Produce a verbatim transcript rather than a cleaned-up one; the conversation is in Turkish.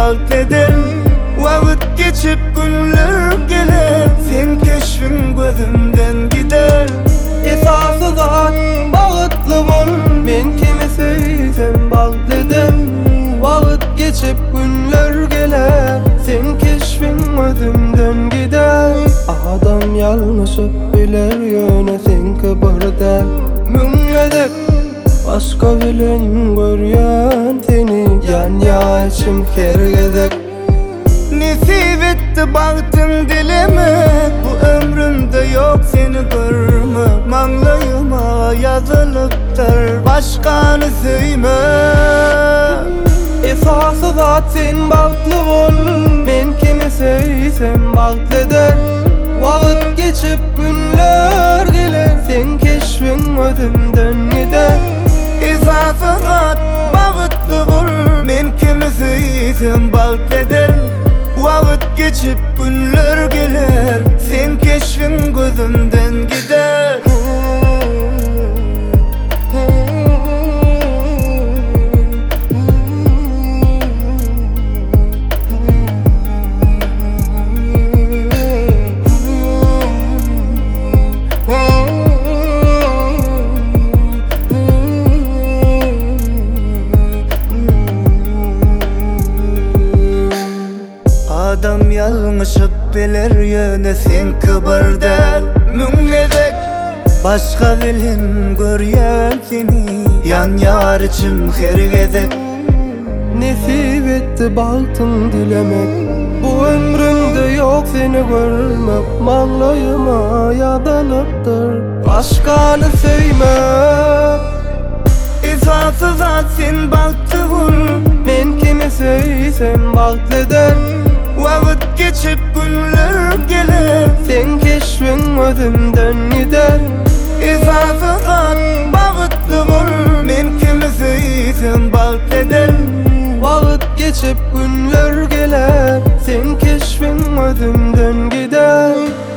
balt eder. Vakit geçip günler gelir, sen keşfin gözümden gider. Esası zat bağıtlı bol, men kimi söysem balt eder. Vakit geçip günler gelir, sen keşfin gözümden gider. Adam yanlışıp biler yöne, sen kıbırdan müngedek. Başka bilen görýän seni, yan ya içim kergedek. Nesip etti baktın dilime, bu ömrümde yok seni görme. Manglayıma yazılıptır, başkanı söyle. Esası zat sen baktlı bol, men kimi söysem balt eder. Vakit geçip günler gelir, sen keşfin gözümden gider. Esası zat bağıtlı bul, men kimi söysem balt eder. Vakit geçip günler gelir, sen keşfin gözümden gider. Adam yanlışıp bilir yöne, sen kıbırdan müngedek. Başka bilen görýän seni, yan yar içim hergedek. Nesip etti baltın dilemek, bu ömrümde yok seni görmek. Mallayıma yadalıptır, başkanı söyle. Esası zat sen baktı bul, Men kimi söysem balt eder. vakit geçip günler gelir, Sen keşfin gözümden gider. esası zat bağıtlı bul, men kimi söysem balt eder. Vakit geçip günler gelir, sen keşfin gözümden gider.